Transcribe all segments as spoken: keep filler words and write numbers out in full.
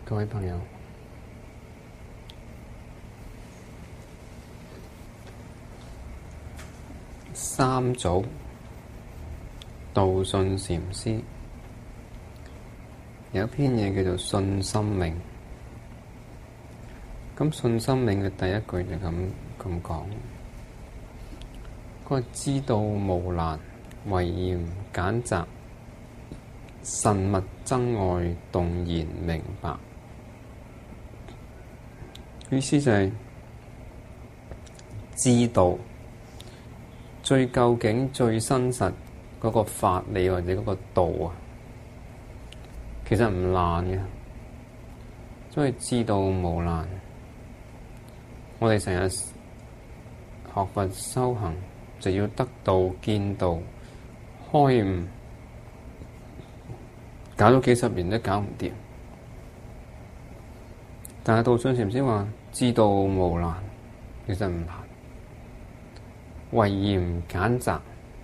各位朋友，三祖道信禪師有一篇嘢叫做《信心銘》。咁《信心銘》嘅第一句就咁咁講：佢話知道無難，唯嚴簡擇，慎勿爭愛，動然明白。意思就係知道最究竟、最真實嗰個法理或者嗰個道啊，其實唔難嘅，所以知道無難。我哋成日學佛修行，就要得道、見道、開悟，搞咗幾十年都搞唔掂。但係道信禪師話知道無難，其實唔難，唯嚴簡擇。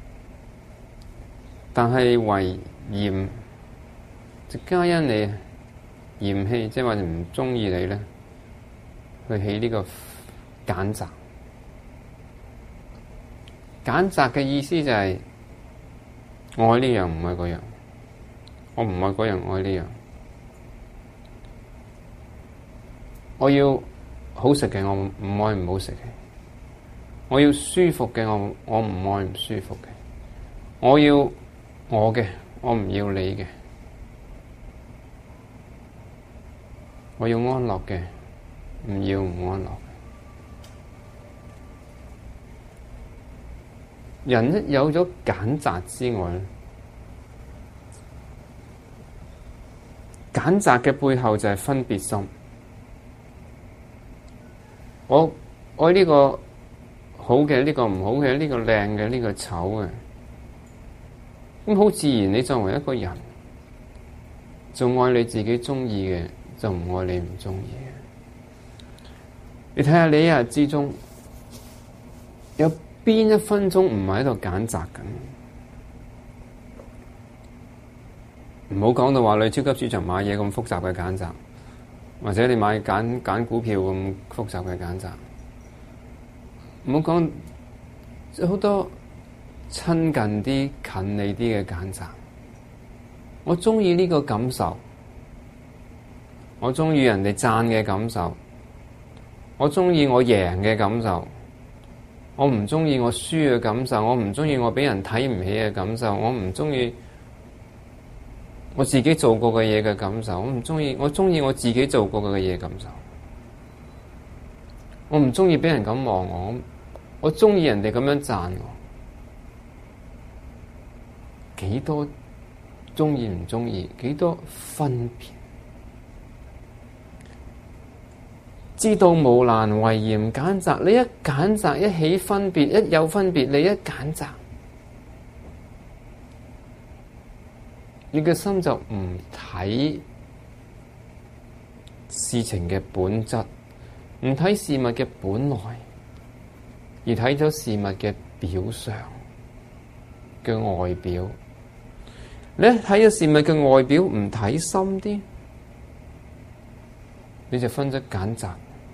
但係唯嚴，就皆因你嫌棄，即係話唔中意你咧，去起呢個簡擇。簡擇嘅意思就係愛呢樣唔愛嗰樣，我唔愛嗰樣，愛呢樣。我要好食嘅，我唔愛唔好食嘅；我要舒服嘅，我我唔愛唔舒服嘅；我要我嘅，我唔要你嘅；我要安樂嘅，唔要唔安樂嘅。人一有咗揀擇之外，揀擇嘅背後就係分別心。我愛呢個好嘅，呢個唔好嘅，呢個靚嘅，呢個醜嘅，咁好自然，你作為一個人，就愛你自己中意嘅，就唔愛你唔中意嘅。你睇下你一日之中有邊一分鐘唔係喺度揀擇緊？唔好講到話你超級市場買嘢咁複雜嘅揀擇，或者你買揀揀股票咁複雜嘅揀擇。唔好講好多親近啲、近你啲嘅揀擇。我中意呢個感受，我中意人哋讚嘅感受，我中意我贏嘅感受。我唔中意我輸嘅感受，我唔中意我俾人睇唔起嘅感受，我唔中意我自己做過嘅嘢嘅感受，我唔中意我中意我自己做過嘅嘢感受，我唔中意俾人咁望我，我中意人哋咁樣讚我。幾多中意唔中意，幾多分別？知道無難，唯嚴簡擇。你一揀擇，一起分別，一有分別，你一揀擇，你嘅心就唔睇事情嘅本質，唔睇事物嘅本來，而睇咗事物嘅表象嘅外表。你一睇咗事物嘅外表，唔睇深啲，你就分咗揀擇。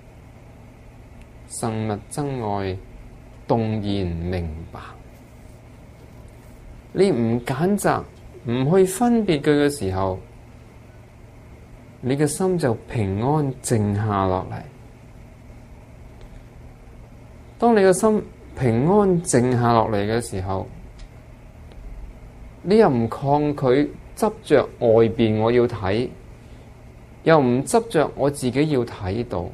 慎勿爭愛，動然明白。你唔揀擇，唔去分別佢嘅時候，你嘅心就平安靜下落嚟。當你嘅心平安靜下落嚟嘅時候，你又唔抗拒執着外邊我要睇，又唔執着我自己要睇到。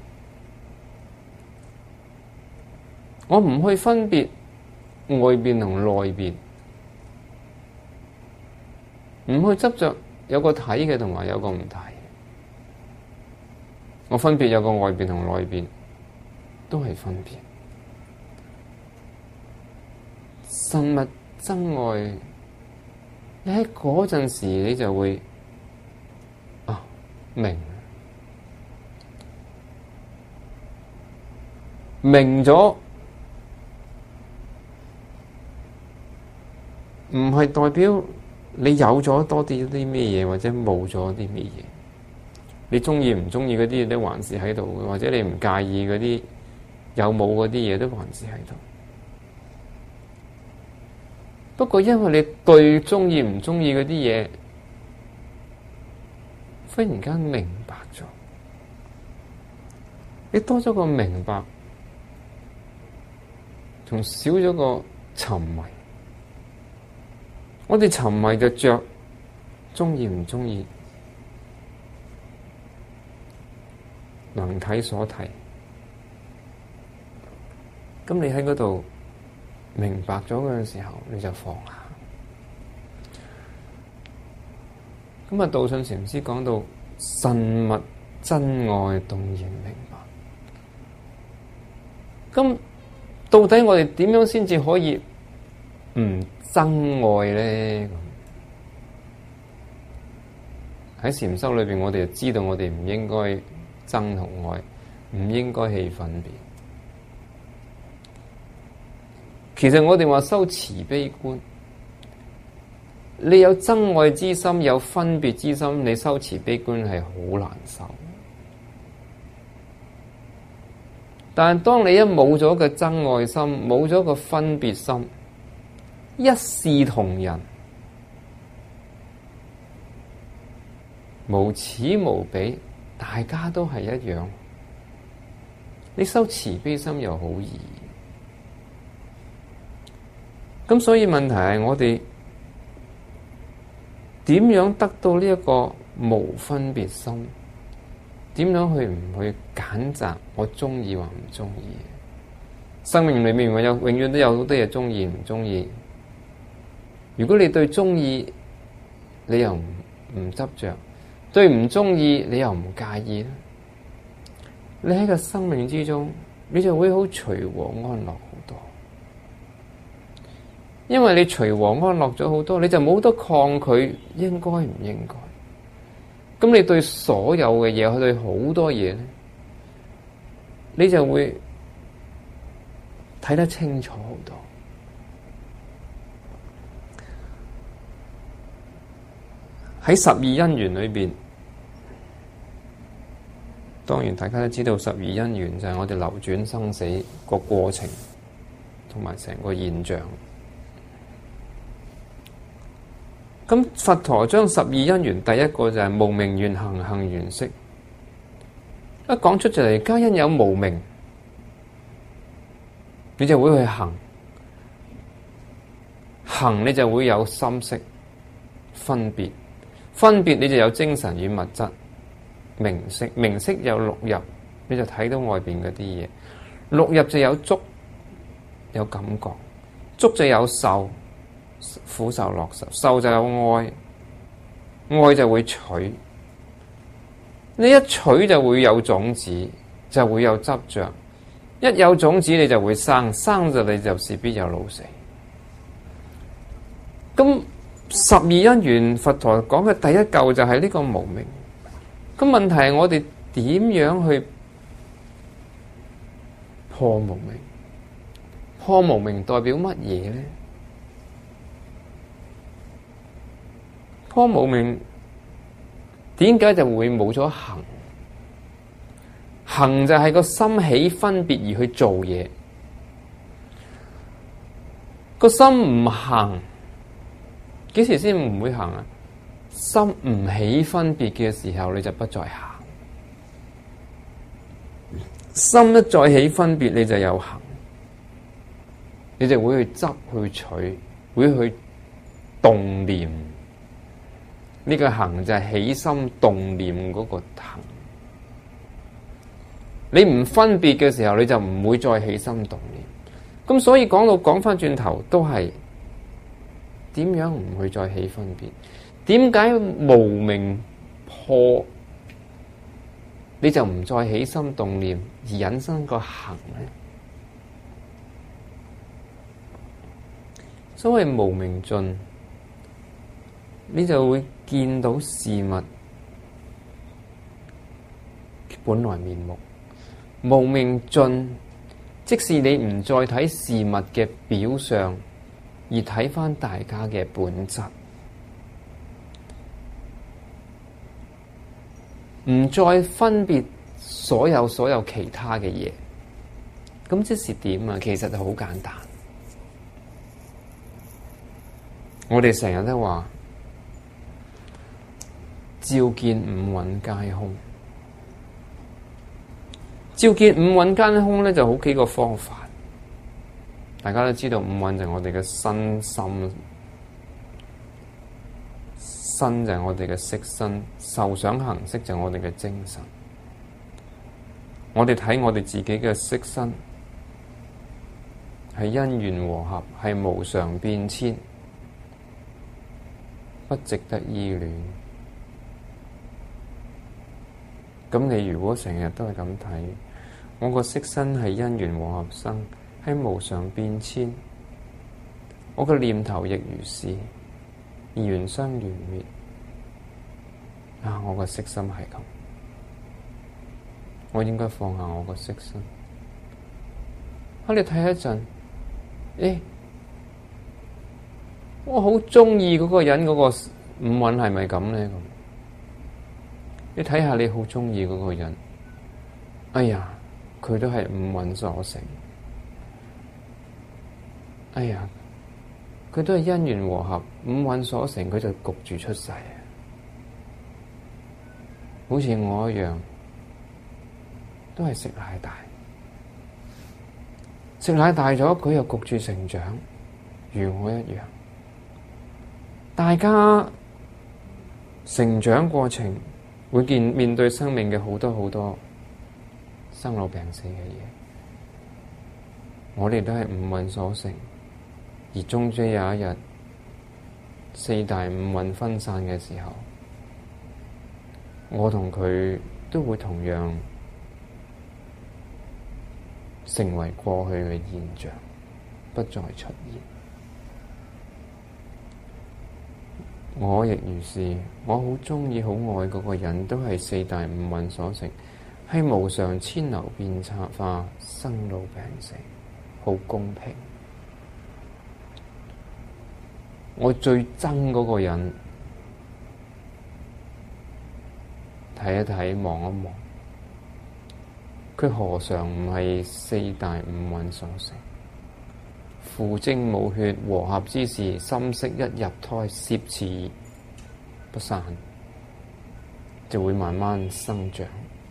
我唔去分別外邊同內邊，唔去執着有個睇嘅同埋有個唔睇。我分別有個外邊同內邊，都係分別。慎勿爭愛，你喺嗰陣時你就會啊明明咗。唔係代表你有咗多啲啲咩嘢，或者冇咗啲咩嘢。 你中意唔中意嗰啲嘢都還是喺度，或者你唔介意嗰啲有冇嗰啲嘢都還是喺度。不過因為你對中意唔中意嗰啲嘢忽然間明白咗，你多咗個明白，仲少咗個沉迷。我哋沉迷就着中意唔中意，能睇所睇。咁你喺嗰度明白咗嗰陣時候，你就放下。咁啊，道信禪師講到慎勿真愛動然明白。咁到底我哋點樣先至可以唔憎愛咧？喺禪修裏邊，我哋就知道我哋唔應該憎同愛，唔應該起分別。其實我哋話修慈悲觀，你有憎愛之心，有分別之心，你修慈悲觀係好難受。但係當你一冇咗個憎愛心，冇咗個分別心，一視同仁，無此無彼，大家都係一樣。你修慈悲心又好易。咁所以問題係我哋點樣得到呢一個無分別心？點樣去唔去揀擇我中意或唔中意？生命裏面我有永遠都有好多嘢中意唔中意。如果你對中意你又唔唔執着，對唔中意你又唔介意咧，你喺個生命之中，你就會好隨和安樂好多。因為你隨和安樂咗好多，你就冇得抗拒應該唔應該。咁你對所有嘅嘢，對好多嘢咧，你就會睇得清楚好多。喺十二因緣裏邊，當然大家都知道十二因緣就係我哋流轉生死個過程同埋成個現象。咁佛陀將十二因緣第一個就係無明緣行，行緣識。一講出就嚟，皆因有無明，你就會去行，行你就會有心識分別，分別你就有精神與物質名色，名色有六入，你就睇到外邊嗰啲嘢。六入就有觸，有感覺，觸就有受。苦受樂受，受就有愛，愛就會取。你一取就會有種子，就會有執着。一有種子你就會生，生就你就勢必有老死。咁十二因緣佛陀講嘅第一嚿就係呢個無明。咁問題係我哋點樣去破無明？破無明代表乜嘢呢？破無明點解就會冇咗行？行就係個心起分別而去做嘢，個心唔行，幾時先唔會行啊？心唔起分別嘅時候，你就不再行；心一再起分別，你就有行，你就會去執去取，會去動念。呢個行就係起心動念嗰個行。你唔分別嘅時候，你就唔會再起心動念。咁所以講到講翻轉頭，都係點樣唔會再起分別？點解無明破，你就唔再起心動念，而引申個行呢？所謂無明盡，你就會見到事物本來面目。無明盡，即使你唔再睇事物嘅表象，而睇返大家嘅本質。 唔再分別所有所有其他嘅嘢。咁即是點啊？其實就好簡單。我哋成日都話照見五蘊皆空，照見五蘊皆空咧，就好幾個方法。大家都知道五蘊就係我哋嘅身心，身就係我哋嘅色身，受想行識就係我哋嘅精神。我哋睇我哋自己嘅色身係因緣和合，係無常變遷，不值得依戀。咁你如果成日都係咁睇，我個色身係因緣和合生，係無常變遷，我個念頭亦如是，緣生緣滅。啊！我個色身係咁，我應該放下我個色身。啊！你睇一陣，誒，我好鍾意嗰個人嗰個五蘊係咪咁咧？咁你睇下，你好鍾意嗰個人，哎呀，佢都係五蘊所成。哎呀，佢都係因緣和合，五蘊所成，佢就焗住出世。好似我一樣，都係食奶大，食奶大咗，佢又焗住成長，如我一樣。大家成長過程會見面對生命嘅好多好多生老病死嘅嘢，我哋都係五蘊所成，而終將有一日四大五蘊分散嘅時候，我同佢都會同樣成為過去嘅現象，不再出現。我亦如是，我好鍾意、好愛嗰個人，都係四大五蘊所成，係無常遷流變化、生老病死，好公平。我最憎嗰個人，睇一睇，望一望，佢何嘗唔係四大五蘊所成？父精母血和合之時，心識一入胎，攝持不散，就會慢慢生長。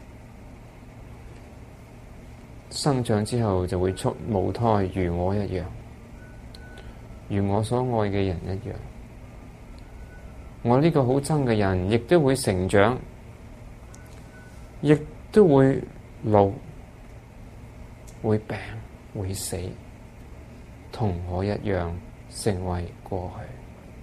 生長之後就會出母胎，如我一樣，如我所愛嘅人一樣。我呢個好憎嘅人，亦都會成長，亦都會老、會病、會死，同我一樣成為過去。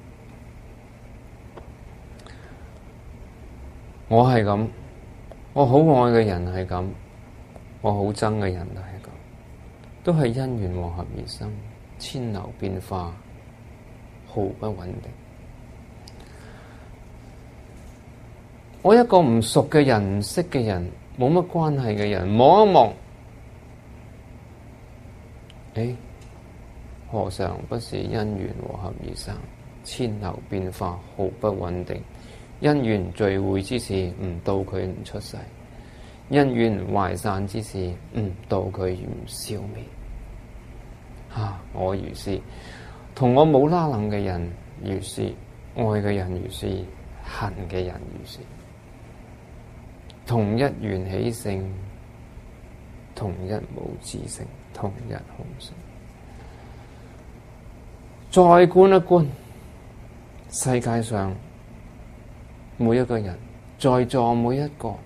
我係咁，我好愛嘅人係咁，我好憎嘅人都係咁，都係因緣和合而生，遷流變化，毫不穩定。我一個唔熟嘅人、唔識嘅人、冇乜關係嘅人，望一望，誒，何嘗不是因緣和合而生，遷流變化，毫不穩定。因緣聚會之時，唔到佢唔出世；因緣壞散之時，唔到佢唔消滅。啊！我如是，同我冇拉楞嘅人如是，愛嘅人如是，恨嘅人如是。同一緣起性，同一無自性，同一空性。再觀一觀世界上每一個人，在座每一個，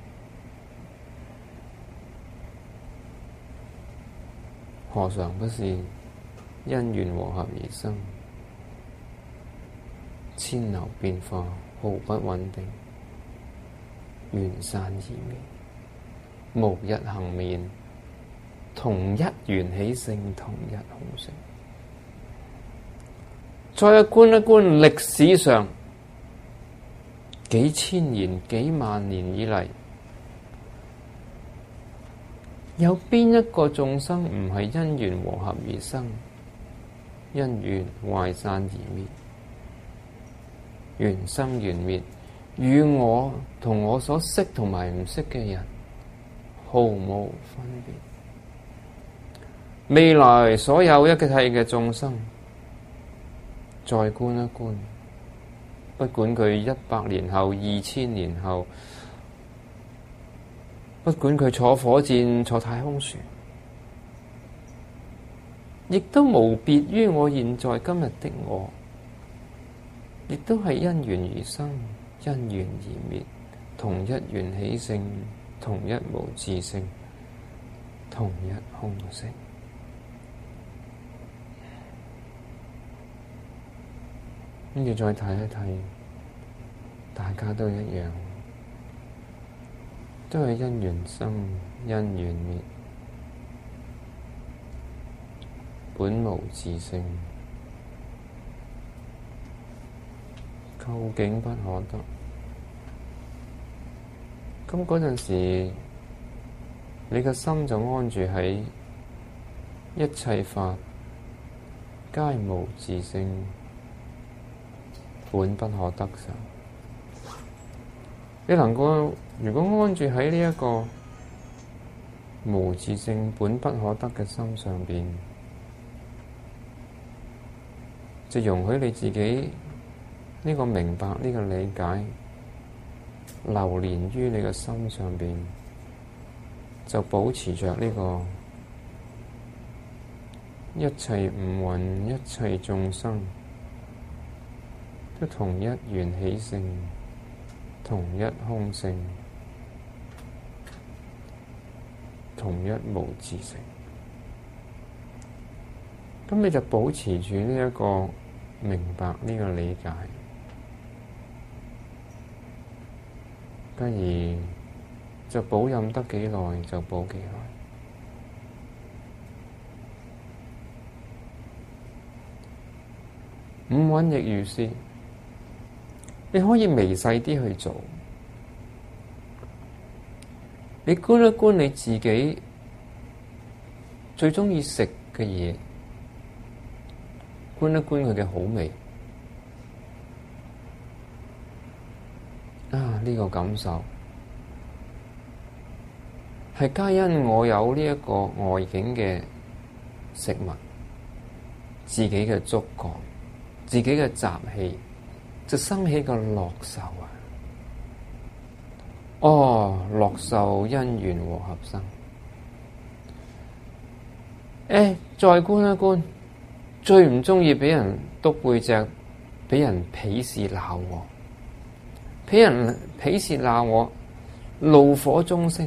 何嘗不是因緣和合而生，遷流變化，毫不穩定，緣散而滅，無一幸免，同一緣起性，同一空性。再觀一觀歷史上幾千年、幾萬年以嚟，有邊一個眾生唔係因緣和合而生，因緣壞散而滅，緣生緣滅， 與我同我所識同埋唔識嘅人毫無分別。未來所有一切嘅眾生，再觀一觀，不管佢一百年後、二千年後，不管佢坐火箭、坐太空船，亦都無別於我現在今日的我，亦都係因緣而生，因緣而滅，同一緣起性，同一無自性，同一空性。跟住再睇一睇，大家都一樣，都係因緣生，因緣滅，本無自性，究竟不可得。咁嗰陣時，你嘅心就安住喺一切法皆無自性，本不可得上。你能夠如果安住喺呢一個無自性本不可得嘅心上邊，就容許你自己呢個明白、呢個理解流連於你嘅心上邊，就保持着呢個一切五蘊、一切眾生都同一緣起性，同一空性，同一無自性。咁你就保持住呢一個明白，呢個理解，繼而就保任得幾耐就保幾耐。五蘊亦如是。你可以微細啲去做，你觀一觀你自己最鍾意食嘅嘢，觀一觀佢嘅好味。啊，呢個感受係皆因我有呢一個外境嘅食物，自己嘅觸覺，自己嘅習氣，就生起個樂受啊！哦，樂受因緣和合生。誒，再觀一觀，最唔鍾意畀人篤背脊，畀人鄙視鬧我，畀人鄙視鬧我，怒火中升。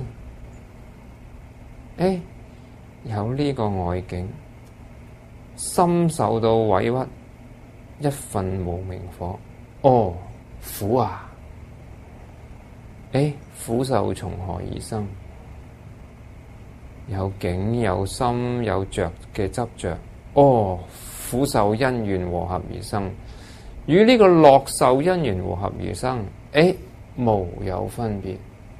誒，有呢個外境，心受到委屈，一份無明火。哦，苦啊！誒，苦受從何而生？有境有心有着嘅執着。哦，苦受因緣和合而生，與呢個樂受因緣和合而生，誒，無有分別。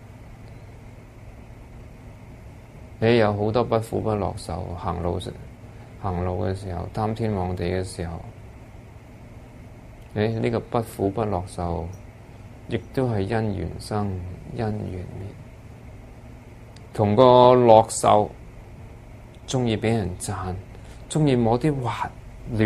你有好多不苦不樂受，行路行路嘅時候，貪天妄地嘅時候。誒，呢個不苦不樂受，亦都係因緣生，因緣滅。同個樂受，鍾意畀人讚，鍾意摸啲滑暖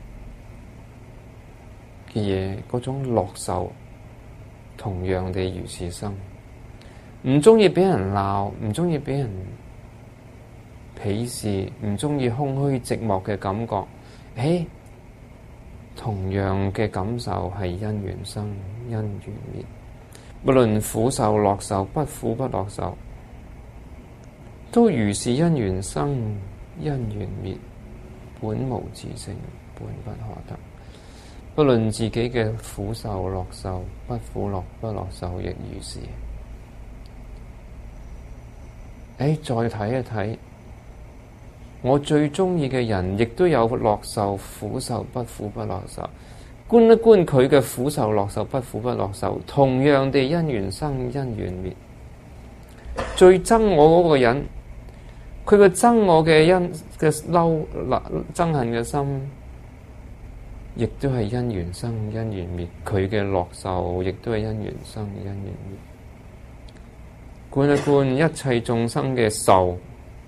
嘅嘢，嗰種樂受，同樣地如是生。唔鍾意畀人鬧，唔鍾意畀人鄙視，唔鍾意空虛寂寞嘅感覺，誒，同樣嘅感受係因緣生，因緣滅。無論苦受、樂受、不苦不樂受，都如是因緣生，因緣滅，本無自性，本不可得。不論自己嘅苦受、樂受、不苦樂不樂受，亦如是。誒，再睇一睇。我最鍾意嘅人，亦都有樂受、苦受、不苦不樂受。觀一觀佢嘅苦受、樂受、不苦不樂受，同樣地因緣生，因緣滅。最憎我嗰個人，佢個憎我嘅因嘅嬲、憎恨嘅心， 亦都係因緣生，因緣滅。佢嘅樂受亦都係因緣生，因緣滅。觀一觀一切眾生嘅受，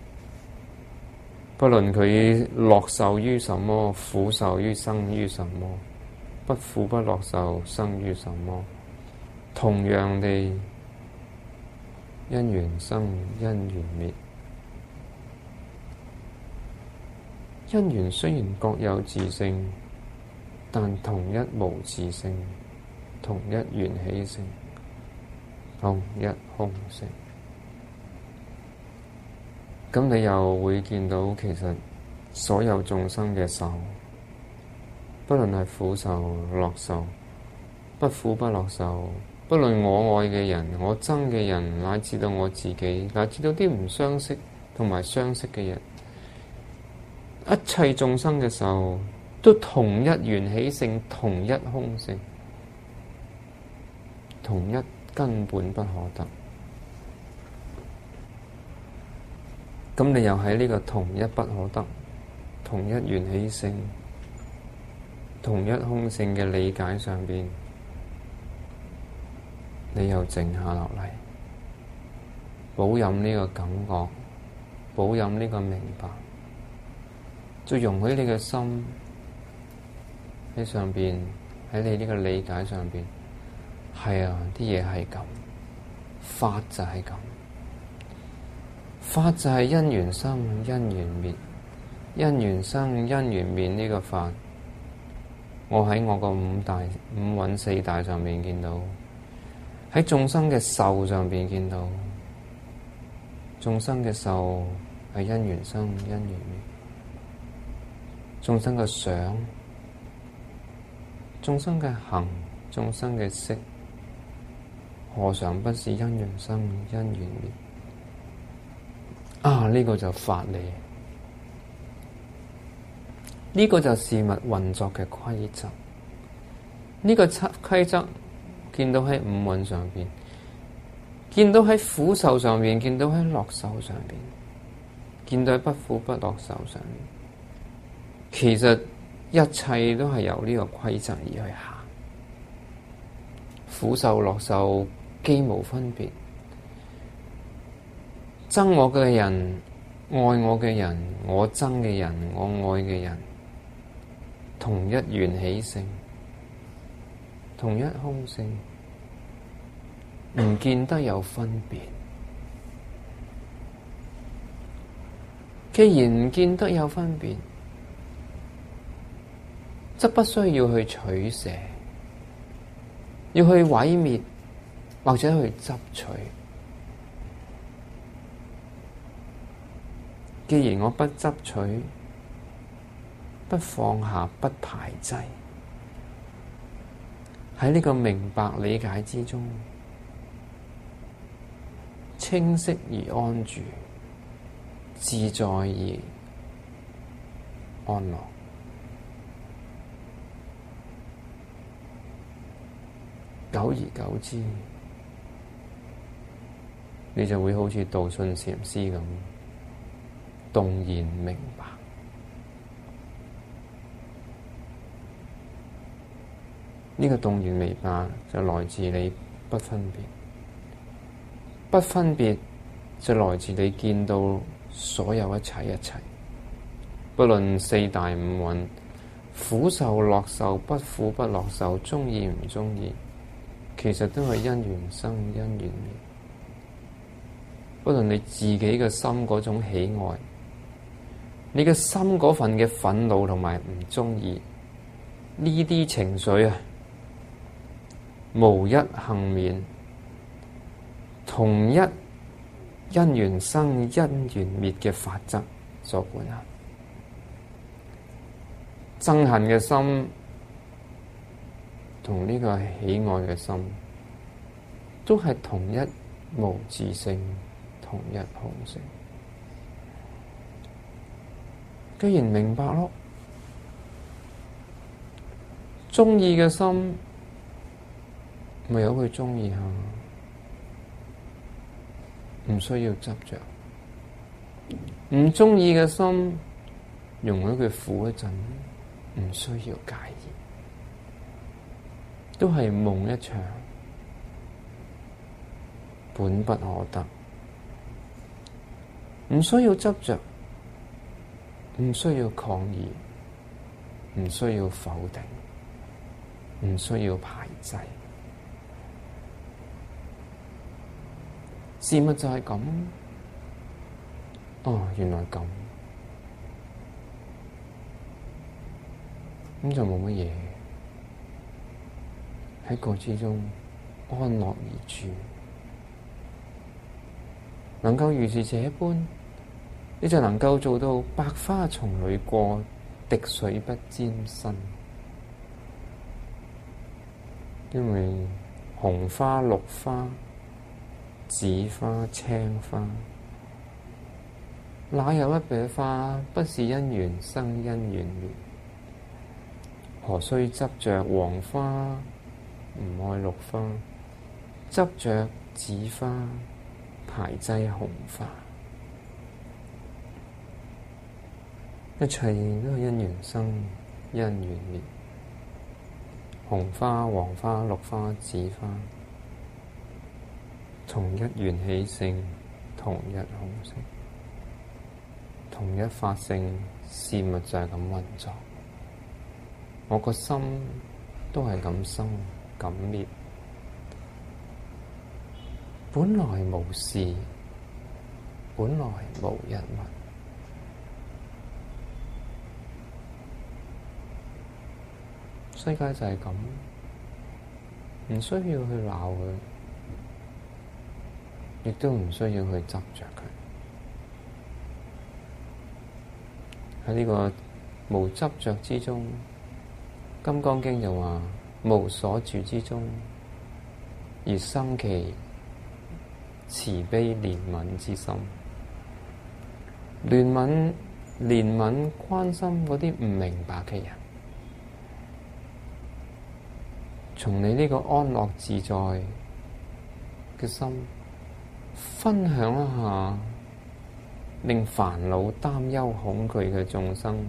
不論佢樂受於什麼，苦受於生於什麼，不苦不樂受生於什麼，同樣地因緣生，因緣滅。因緣雖然各有自性，但同一無自性，同一緣起性，同一空性。咁你又會見到，其實所有眾生嘅受，不論係苦受、樂受，不苦不樂受，不論我愛嘅人、我憎嘅人，乃至到我自己，乃至到啲唔相識同埋相識嘅人，一切眾生嘅受都同一緣起性，同一空性，同一根本不可得。咁你又喺呢個同一不可得、同一緣起性、同一空性嘅理解上邊，你又靜下落嚟，保任呢個感覺，保任呢個明白，再容許你嘅心喺上邊，喺你呢個理解上邊，係啊，啲嘢係咁，法就係咁，法就係因緣生，因緣滅，因緣生，因緣滅呢個法，我喺我個五大五蘊四大上面見到，喺眾生嘅受上邊見到，眾生嘅受係因緣生，因緣滅。眾生嘅想，眾生嘅行，眾生嘅識，何嘗不是因緣生，因緣滅？啊！呢、這個就法理，呢、這個就事物運作嘅規則。呢、這個規則見到喺五蘊上邊，見到喺苦受上邊，見到喺樂受上邊，見到喺不苦不樂受上邊。其實一切都係由呢個規則而去行，苦受樂受既無分別，憎我嘅人、愛我嘅人、我憎嘅人、我愛嘅人，同一緣起性，同一空性，唔見得有分別。既然唔見得有分別，則不需要去取捨，要去毀滅或者去執取。既然我不執取，不放下，不排擠，喺呢個明白理解之中，清晰而安住，自在而安樂。久而久之，你就會好似道信禪師咁，動然明白。呢個動然明白就來自你不分別，不分別就來自你見到所有一切一切，不論四大五蘊，苦受樂受，不苦不樂受，鍾意唔鍾意，其實都係因緣生，因緣滅。不論你自己嘅心嗰種喜愛，你嘅心嗰份嘅憤怒同埋唔中意，呢啲情緒啊，無一幸免，同一因緣生，因緣滅嘅法則所管轄。憎恨嘅心同呢個喜愛嘅心，都係同一無自性，同一空性。既然明白咯，鍾意嘅心咪由佢鍾意下，唔需要執着；唔鍾意嘅心，容許佢苦一陣， 唔需要介意，都係夢一場，本不可得。唔需要執着，唔需要抗議，唔需要否定，唔需要排擠。事物就係咁，哦，原來咁，咁就冇乜嘢，喺個之中安樂而住，能夠如是這般，你就能夠做到百花叢裏過，滴水不沾身。因為紅花、綠花、紫花、青花，哪有一朵花不是因緣生因緣滅？何須執着黃花，唔愛綠花，執着紫花，排擠紅花？一切都係因緣生，因緣滅。紅花、黃花、綠花、紫花，同一緣起性，同一空性，同一法性，事物就係咁運作。我個心都係咁生咁滅，本來無事，本來無一物。世界就係咁，唔需要去鬧佢，亦都唔需要去執着佢。喺呢個無執着之中，《金剛經》就話：無所住之中，而生其慈悲憐憫之心。憐憫、憐憫、關心嗰啲唔明白嘅人。從你呢個安樂自在嘅心，分享一下令煩惱、擔憂、恐懼嘅眾生，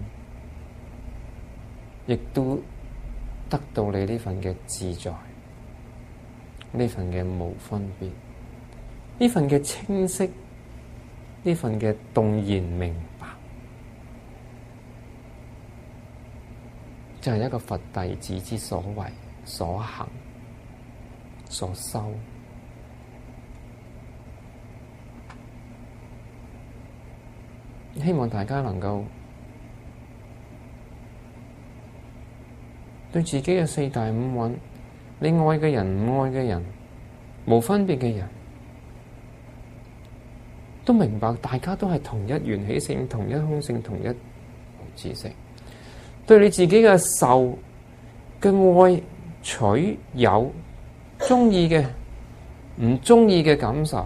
亦都得到你呢份嘅自在，呢份嘅無分別，呢份嘅清晰，呢份嘅動然明白，就係一個佛弟子之所為。所行所修，希望大家能夠對自己嘅四大五蘊，你愛嘅人、唔愛嘅人，無分別嘅人，都明白大家都係同一緣起性、同一空性、同一無自性。對你自己嘅受嘅愛取有中意嘅、唔中意嘅感受，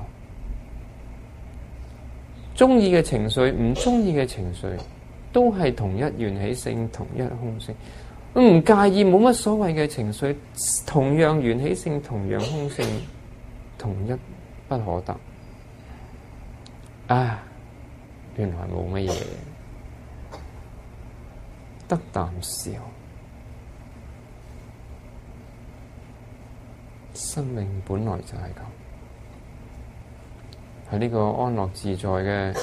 中意嘅情緒、唔中意嘅情緒，都係同一緣起性、同一空性。唔介意，冇乜所謂嘅情緒，同樣緣起性、同樣空性，同一不可得。啊，原來冇乜嘢，得啖笑。生命本來就係咁，喺呢個安樂自在嘅，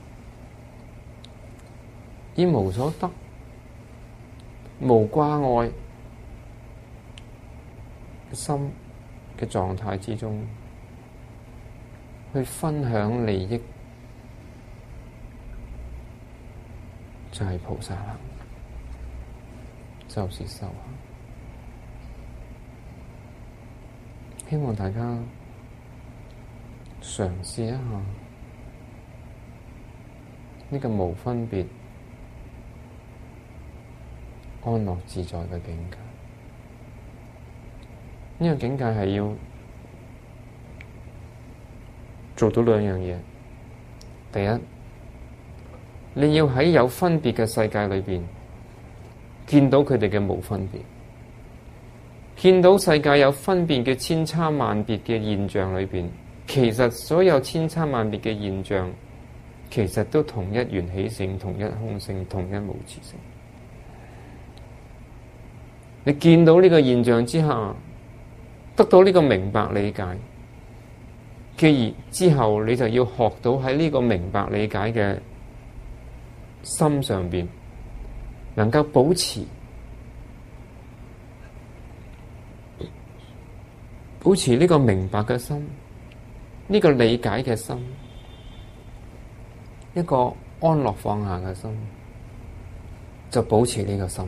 以無所得、無掛礙嘅心嘅狀態之中，去分享利益，就係菩薩行，就是修行。希望大家嘗試一下呢個無分別、安樂自在嘅境界。呢個境界係要做到兩樣嘢。第一，你要喺有分別嘅世界裏邊見到佢哋嘅無分別。見到世界有分別嘅千差萬別嘅現象裏邊，其實所有千差萬別嘅現象，其實都同一緣起性、同一空性、同一無自性。 你見到呢個現象之下，得到呢個明白理解，既然之後你就要學到喺呢個明白理解嘅心上邊，能夠保持保持呢個明白嘅心，呢個理解嘅心，一個安樂放下嘅心，就保持呢個心。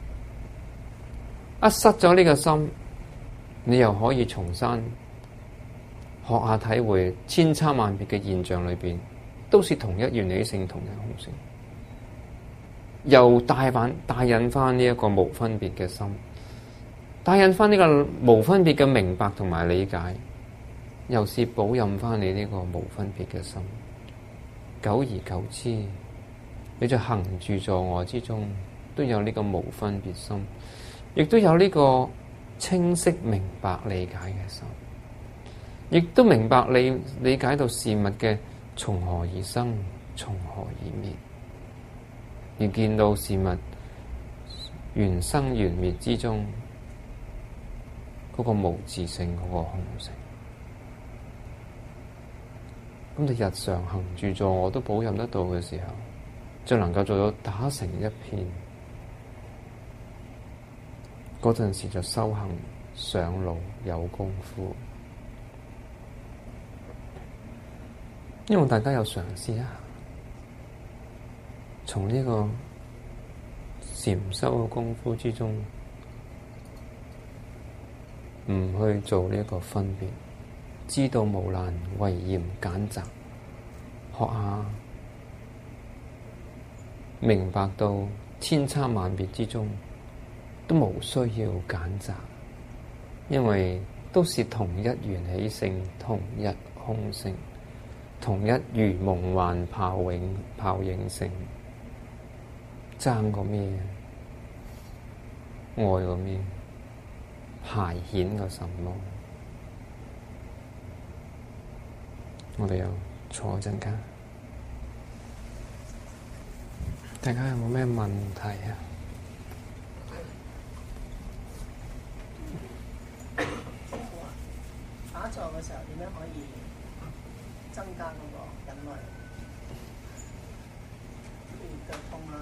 一失咗呢個心，你又可以重新學下體會千差萬別嘅現象裏邊，都是同一緣起性，同一空性，又帶返帶引翻呢一個無分別嘅心，帶引翻呢個無分別嘅明白同埋理解，又是保任翻你呢個無分別嘅心。久而久之，你就行住坐臥之中都有呢個無分別心，亦都有呢個清晰明白理解嘅心，亦都明白理理解到事物嘅從何而生，從何而滅，而見到事物緣生緣滅之中嗰個無自性，嗰個空性。咁你日常行住坐我都保任得到嘅時候，就能夠做到打成一片。嗰陣時就修行上路有功夫。希望大家有嘗試一下，從呢個禪修嘅功夫之中，唔去做呢一個分別，知道無難唯嫌揀擇，學下明白到千差萬別之中都無需要揀擇，因為都是同一緣起性，同一空性，同一如夢幻泡影泡影性，爭個咩？愛個咩？排遣個什麼？我哋又坐一陣間，大家有冇咩問題啊？ 打坐嘅時候點樣可以增加嗰個忍耐力？譬如腳痛啊，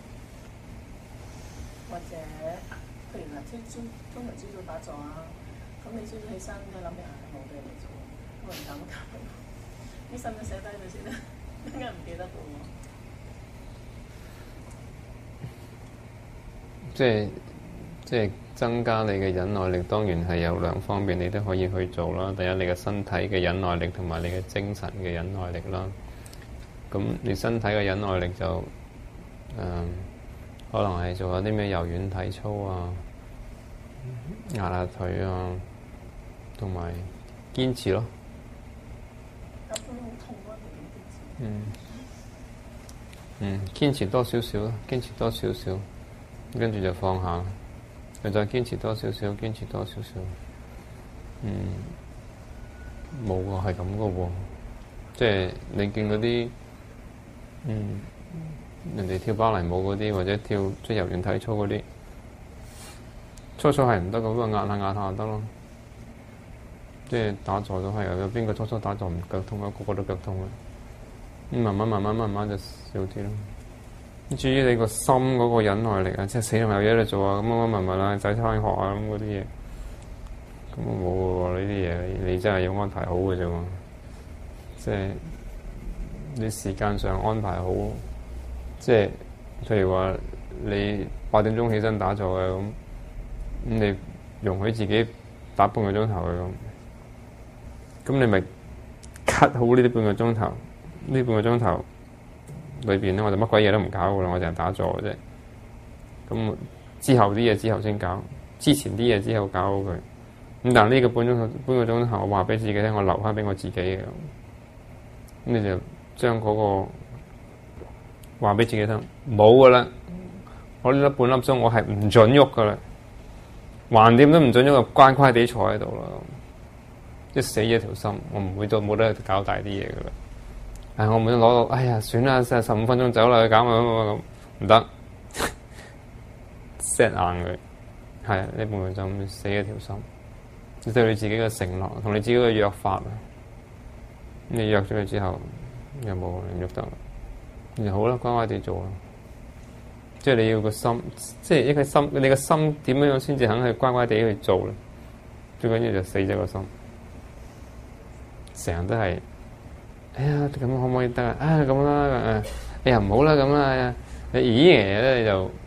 或者譬如嗱，朝朝通常朝早打坐啊，咁你朝早起身都諗起係冇嘅嚟做，咁唔敢搞。啲使唔使寫低佢先咧？點解唔記得到喎？ 即係即係增加你嘅忍耐力，當然係有兩方面，你都可以去做啦。第一，你嘅身體嘅忍耐力同埋你嘅精神嘅忍耐力啦。咁你身體嘅忍耐力就誒、嗯，可能係做下啲咩柔軟體操啊、壓下腿啊，同埋堅持咯。嗯，嗯，堅持多少少啦，堅持多少少，跟住就放下，又再堅持多少少，堅持多少少。嗯，冇喎，係咁噶喎，即係你見嗰啲，嗯，人哋跳芭蕾舞嗰啲，或者跳即係柔軟體操嗰啲，初初係唔得咁，不過壓下壓下就得咯。即係打坐都係，有邊個初初打坐唔腳痛啊？個個都腳痛啊！咁慢慢慢慢慢慢就少啲咯。至於你個心嗰個忍耐力啊，即係死人有嘢嚟做啊，咁乜乜物物啊，仔翻學啊，咁嗰啲嘢，咁我冇喎呢啲嘢，你真係要安排好嘅啫喎。即係你時間上安排好，即係譬如話你八點鐘起身打坐嘅咁，咁你容許自己打半個鐘頭嘅咁。咁你咪 cut 好呢啲半個鐘頭，呢半個鐘頭裏邊咧，我就乜鬼嘢都唔搞噶啦，我淨係打坐嘅啫。咁之後啲嘢之後先搞，之前啲嘢之後搞好佢。咁但係呢個半鐘頭半個鐘頭，我話俾自己聽，我留翻俾我自己嘅。咁你就將嗰個話俾自己聽，冇噶啦，我呢粒半粒鐘我係唔準喐噶啦，橫掂都唔準喐，就乖乖地坐喺度啦。即死咗條心，我唔會再冇得搞大啲嘢噶啦。唉，我唔會攞到，哎呀，算啦，十五分鐘走啦，去搞咪咁咁唔得，set 硬佢。 係啊，呢半個就咁死一條心。你對你自己嘅承諾，同你自己嘅約法啊，你約咗佢之後，又冇你唔喐得啦。你好啦，乖乖地做啦。即係你要個心，即係一個心，你個心點樣樣先至肯去乖乖地去做咧？最緊要就死咗個心，成日都係，哎呀咁可唔可以得啊？啊咁啦，誒，哎呀唔好啦咁啦，你咦嘢咧你就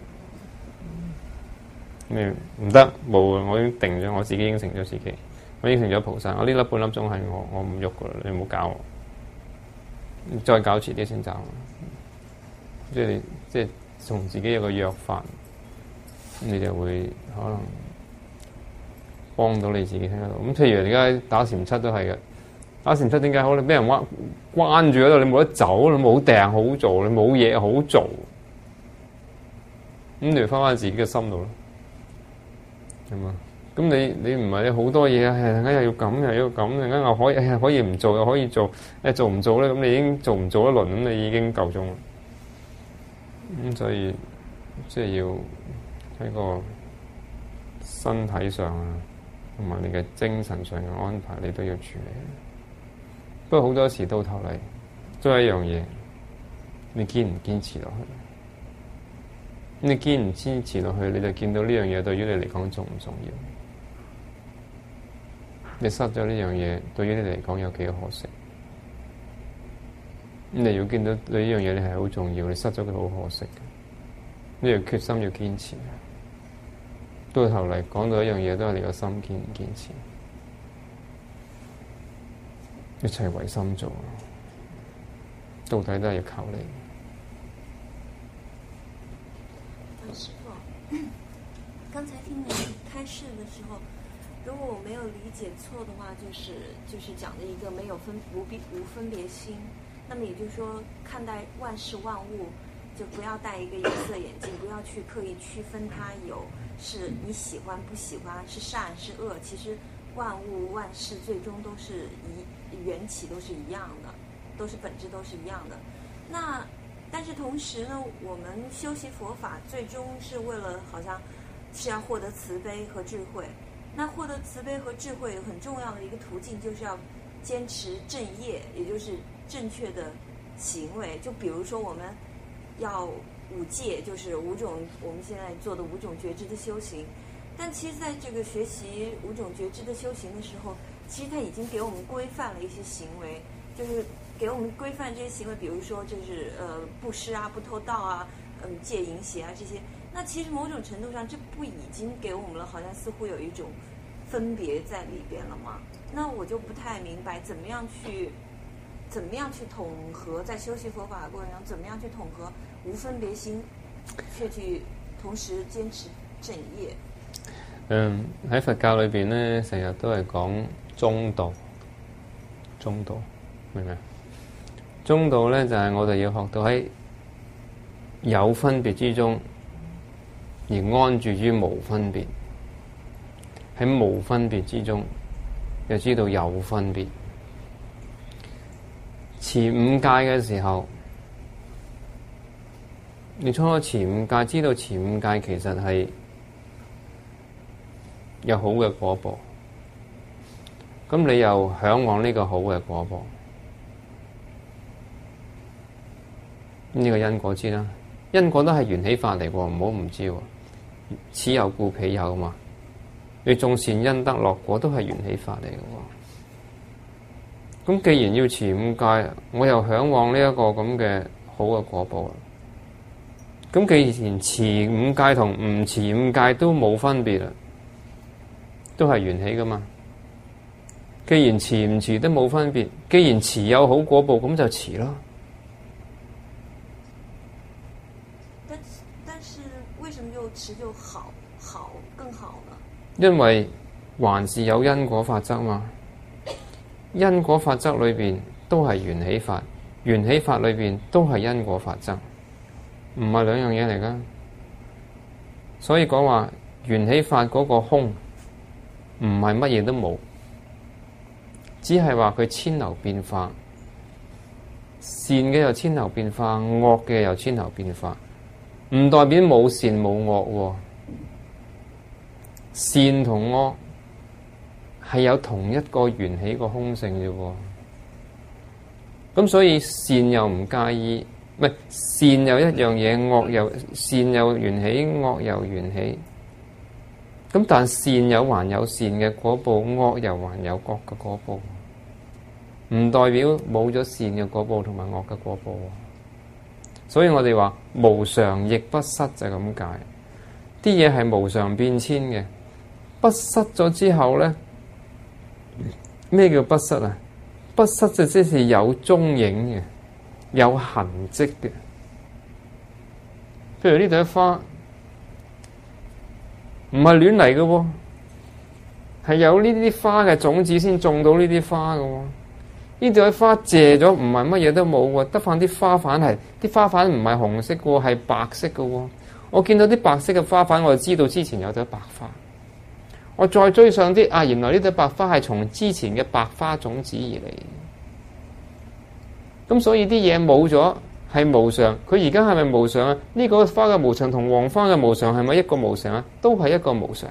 咩唔得冇啊！我已經定咗，我自己應承咗自己，我應承咗菩薩，我呢粒半粒鐘係我我唔喐噶啦，你唔好搞我，你再搞遲啲先走。即係你即係同自己有個約法，你就會可能幫到你自己聽得到。咁譬如而家打禪七都係嘅，打禪七點解好？你俾人關關住喺度，你冇得走，你冇訂好做，你冇嘢好做，咁你翻翻自己嘅心度咯。係嘛？咁你你唔係你好多嘢啊？係又要咁又要咁，陣間又可以誒可以唔做又可以做，誒做唔做咧？咁你已經做唔做一輪，咁你已經夠鐘啦。咁所以即係要喺個身體上啊，同埋你嘅精神上嘅安排，你都要處理。不過好多時到頭嚟都係一樣嘢，你堅唔堅持落去？你堅唔堅持落去，你就見到呢樣嘢對於你嚟講重唔重要？你失咗呢樣嘢，對於你嚟講有幾可惜？你要見到對呢樣嘢，你係好重要，你失咗佢好可惜嘅。你要決心要堅持。到頭嚟講到一樣嘢，都係你個心堅唔堅持。一切唯心做，到底都係要靠你。 師父，剛才聽你開示的時候，如果我沒有理解錯的話，就是就是講的一個沒有分無必無分別心。那麼也就是說，看待萬事萬物，就不要戴一個有色眼鏡，不要去刻意區分它有是你喜歡不喜歡，是善是惡。其實萬物萬事最終都是一緣起，都是一樣的，都是本質都是一樣的。那但是同時呢，我們修習佛法最終是為了，好像是要獲得慈悲和智慧。那獲得慈悲和智慧很重要的一個途徑，就是要堅持正業，也就是正確的行為。就比如說我們要五戒，就是五種我們現在做的五種覺知的修行。但其實在這個學習五種覺知的修行的時候，其實它已經給我們規範了一些行為，就是給我們規範這些行為，比如說就是呃布施啊、不偷盜啊、嗯戒淫邪啊這些。那其實某種程度上，這不已經給我們了，好像似乎有一種分別在裏邊了嗎？那我就不太明白，怎麼樣去怎麼樣去統合，在修習佛法的過程中，怎麼樣去統合無分別心，卻去同時堅持正業。 嗯，喺佛教裏邊咧，成日都係講中道，中道明唔明？中道咧就係、是、我哋要學到喺有分別之中，而安住於無分別；喺無分別之中，又知道有分別。持五戒嘅時候，你初初持五戒，知道持五戒其實係有好嘅果報，咁你又嚮往呢個好嘅果報，呢、這個因果知啦。因果都係緣起法嚟喎，唔好唔知喎。此有故彼有嘛，你種善因得樂果都係緣起法嚟嘅喎。咁既然要持五戒，我又嚮往呢一個咁嘅好嘅果報啦。咁既然持五戒同唔持五戒都冇分別啦，都係緣起噶嘛。既然持唔持都冇分別，既然持有好果報，咁就持咯。 但但是為什麼就持就好好更好呢？ 因為還是有因果法則嘛。因果法則裏邊都係緣起法，緣起法裏邊都係因果法則，唔係兩樣嘢嚟噶。所以講話緣起法嗰個空，唔係乜嘢都冇，只係話佢千流變化，善嘅又千流變化，惡嘅又千流變化，唔代表冇善冇惡喎。 善同惡係有同一個緣起個空性啫喎。咁所以善又唔介意，唔係善又一樣嘢，惡又善又緣起，惡又緣起。咁但善有還有善嘅果報，惡又還有惡嘅果報，唔代表冇咗善嘅果報同埋惡嘅果報。所以我哋話無常亦不失就係咁解，啲嘢係無常變遷嘅，不失咗之後咧，咩叫不失啊？不失就即係有蹤影嘅，有痕跡嘅。譬如呢朵花，唔係亂嚟嘅喎，係有呢啲花嘅種子先種到呢啲花嘅喎。呢朵花謝咗，唔係乜嘢都冇喎，得返啲花瓣係，啲花瓣唔係紅色嘅喎，係白色嘅喎。我見到啲白色嘅花瓣，我就知道之前有朵白花。我再追上啲，啊，原來呢朵白花係從之前嘅白花種子而嚟。咁所以啲嘢冇咗係無常，佢而家係咪無常啊？呢個花嘅無常同黃花嘅無常係咪一個無常啊？都係一個無常。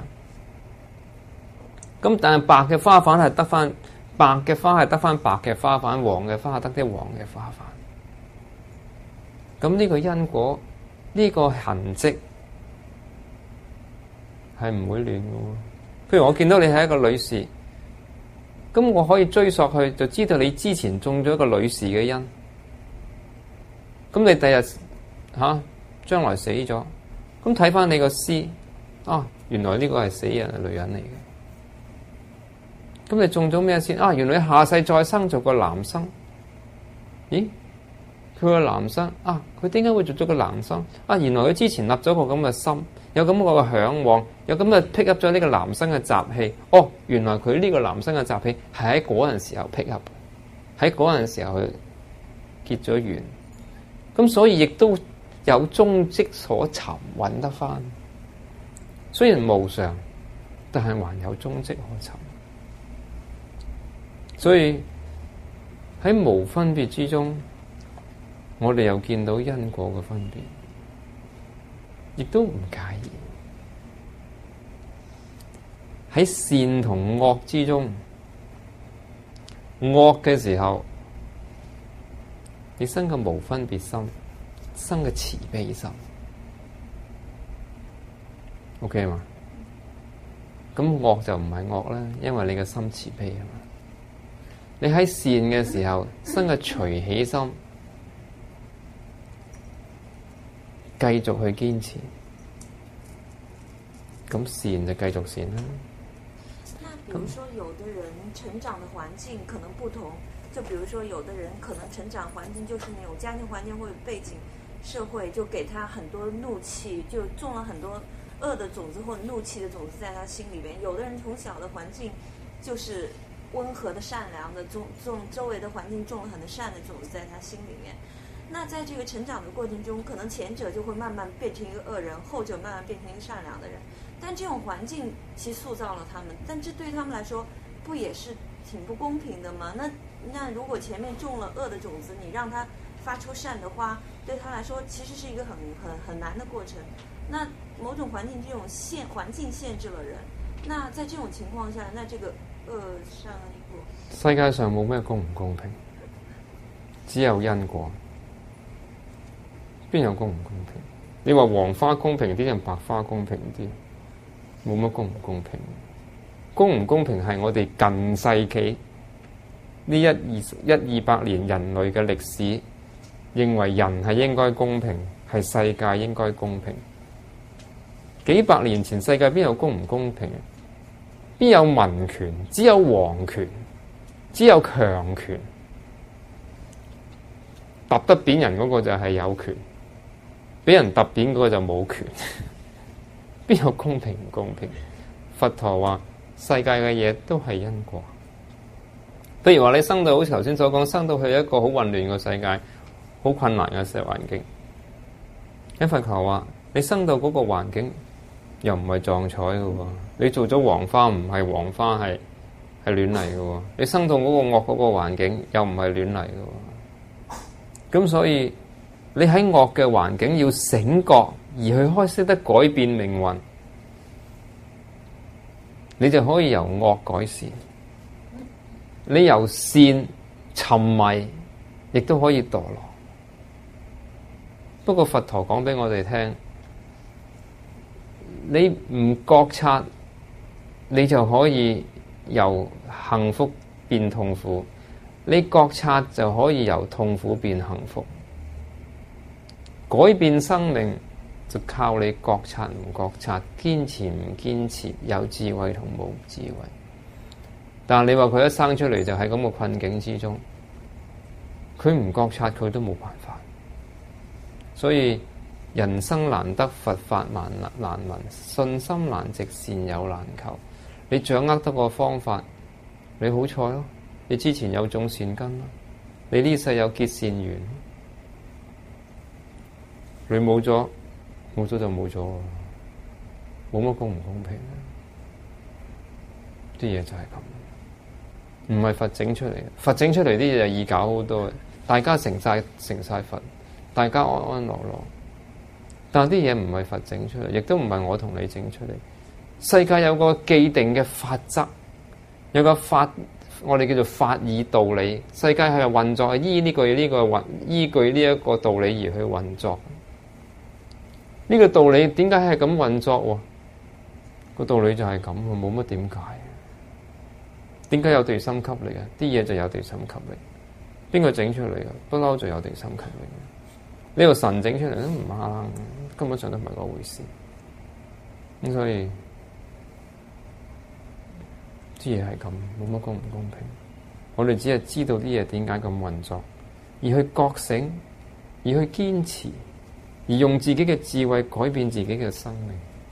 咁但係白嘅花瓣係得返。白嘅花係得返白嘅花瓣，黃嘅花係得啲黃嘅花瓣。咁呢個因果，呢、這個痕跡係唔會亂嘅喎。譬如我見到你係一個女士，咁我可以追溯去，就知道你之前種咗一個女士嘅因。咁你第日嚇將來死咗，咁睇返你個屍，啊，原來呢個係死人係女人嚟嘅。咁你種咗咩先？啊，原來下世再生做個男生。咦？佢個男生啊，佢點解會做咗個男生？啊，原來佢之前立咗個咁嘅心，有咁個嘅嚮往，有咁嘅 pick up 咗呢個男生嘅習氣。哦，原來佢呢個男生嘅習氣係喺嗰陣時候 pick up，喺嗰陣時候佢結咗緣。咁所以亦都有蹤跡所尋，揾得返。雖然無常，但係還有蹤跡可尋。所以喺無分別之中，我哋又見到因果嘅分別，亦都唔介意。喺善同惡之中，惡嘅時候，你生個無分別心，生個慈悲心 ，OK 嘛？咁惡就唔係惡啦，因為你嘅心慈悲啊嘛。你喺善嘅時候生個隨喜心，繼續去堅持，咁善就繼續善啦。 那比如說，有的人成長的環境可能不同，就比如說，有的人可能成長環境就是那種家庭環境或者背景、社會就給他很多怒氣，就種了很多惡的種子或者怒氣的種子在他心裏邊。有的人從小的環境就是溫和的、善良的，種種周圍的環境種了很多善的種子在他心裏面。那在這個成長的過程中，可能前者就會慢慢變成一個惡人，後者慢慢變成一個善良的人。但這種環境其實塑造了他們，但這對他們來說不也是挺不公平的嗎？那那如果前面種了惡的種子，你讓他發出善的花，對他來說其實是一個很很很難的過程。那某種環境這種限環境限制了人，那在這種情況下，那這個惡上一步。 世界上冇咩公唔公平，只有因果。邊有公唔公平？你話黃花公平啲定白花公平啲？冇乜公唔公平。公唔公平係我哋近世紀呢一二一二百年人類嘅歷史，認為人係應該公平，係世界應該公平。幾百年前世界邊有公唔公平？邊有民權？只有皇權，只有強權。揼得扁人嗰個就係有權，俾人揼扁嗰個就冇權。邊有公平唔公平？佛陀話世界嘅嘢都係因果。譬如話你生到好似頭先所講，生到去一個好混亂嘅世界，好困難嘅社會環境。喺佛陀話你生到嗰個環境又唔係撞彩嘅喎，你做咗黃花唔係黃花，係係亂嚟嘅喎。你生到嗰個惡嗰個環境又唔係亂嚟嘅喎。咁所以你喺惡嘅環境要醒覺，而去開識得改變命運， 你就可以由惡改善；你由善沉迷，亦都可以墮落。不過佛陀講俾我哋聽，你唔覺察，你就可以由幸福變痛苦；你覺察就可以由痛苦變幸福。改變生命就靠你覺察唔覺察，堅持唔堅持，有智慧同冇智慧。但係你話佢一生出嚟就喺咁嘅困境之中，佢唔覺察佢都冇辦法。所以人生難得，佛法難難聞，信心難值，善友難求。你掌握得個方法，你好彩咯，你之前有種善根咯，你呢世有結善緣，你冇咗，冇咗就冇咗，冇乜公唔公平？啲嘢就係咁，唔係佛整出嚟嘅，佛整出嚟啲嘢就易搞好多，大家成晒成晒佛，大家安安樂樂。但係啲嘢唔係佛整出嚟，亦都唔係我同你整出嚟。世界有個既定嘅法則，有個法，我哋叫做法義道理。世界係運作係依呢個呢個運，依據呢一個道理而去運作。呢個道理點解係咁運作？個道理就係咁，冇乜點解。點解有地心吸力啊？啲嘢就有地心吸力。邊個整出嚟啊？不嬲就有地心吸力。呢個神整出嚟都唔啱，根本上都唔係嗰回事。咁所以啲嘢係咁，冇乜公唔公平。我哋只係知道啲嘢點解咁運作，而去覺醒，而去堅持，而用自己嘅智慧改變自己嘅生命，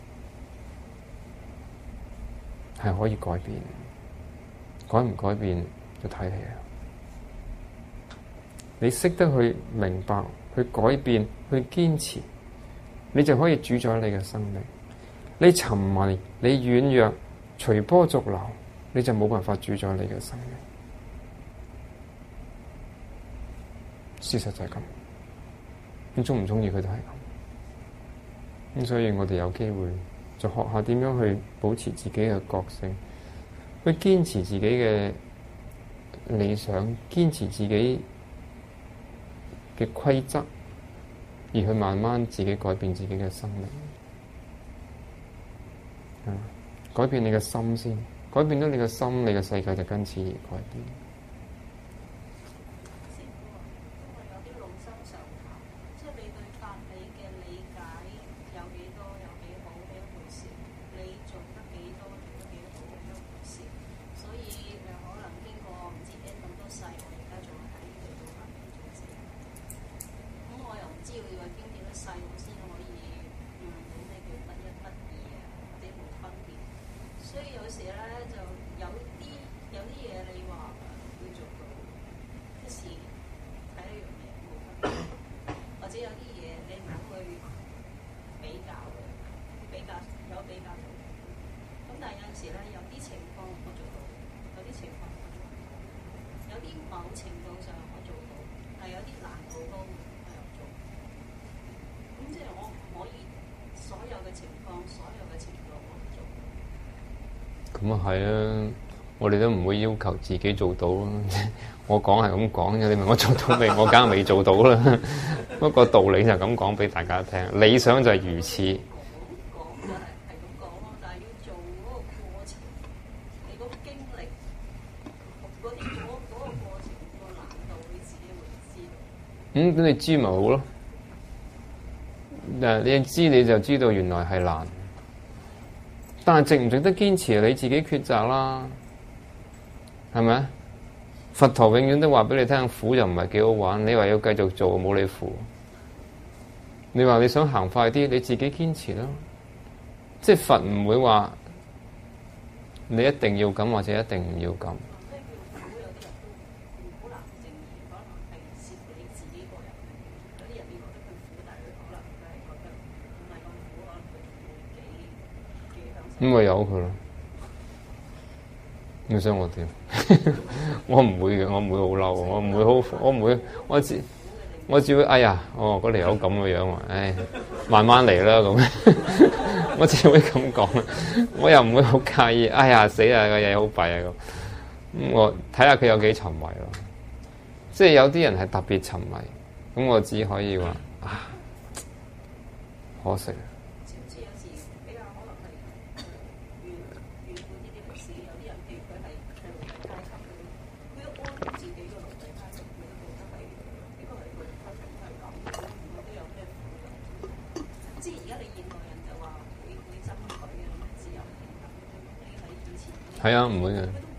係可以改變。改唔改變就睇你啦。你識得去明白、去改變、去堅持，你就可以主宰你嘅生命。你沉迷、你軟弱、隨波逐流，你就冇辦法主宰你嘅生命。事實就係咁。你中唔中意佢都係咁。咁所以我哋有機會就學下點樣去保持自己嘅覺性，去堅持自己嘅理想，堅持自己嘅規則，而去慢慢自己改變自己嘅生命。嗯，改變你嘅心先，改變咗你嘅心，你嘅世界就跟此而改變。咁啊係啊，我哋都唔會要求自己做到啊。我講係咁講嘅，你問我做到未？我梗係未做到啦。不過道理就咁講俾大家聽，理想就係如此。講就係係咁講咯，但係要做嗰個過程，你嗰個經歷，嗰啲嗰嗰個過程個難度，你自己會知道。嗯，咁你知咪好咯？誒，你知你就知道原來係難。但係值唔值得堅持，你自己抉擇啦，係咪啊？佛陀永遠都話俾你聽，苦就唔係幾好玩。你話要繼續做，冇你苦。你話你想行快啲，你自己堅持啦。即係佛唔會話你一定要咁，或者一定唔要咁。咁咪由佢咯，你想我點？我唔會嘅，我唔會好嬲，我唔會好，我唔會，我只我只會哎呀，哦，嗰條友咁嘅樣喎，唉，慢慢嚟啦咁。 我只會咁講，我又唔會好介意。哎呀，死啊，個嘢好弊啊咁。咁我睇下佢有幾沉迷咯。即係有啲人係特別沉迷，咁我只可以話啊，可惜。 知唔知有時比較可能係遠遠嗰啲啲歷史，有啲人譬如佢係係奴隸階級嘅，佢一安住自己個奴隸階級，佢都覺得係呢個係佢嘅階級係咁，如果都有咩苦嘅。即係而家你現代人就話會會爭取嘅自由平等，你喺以前係啊，唔會嘅。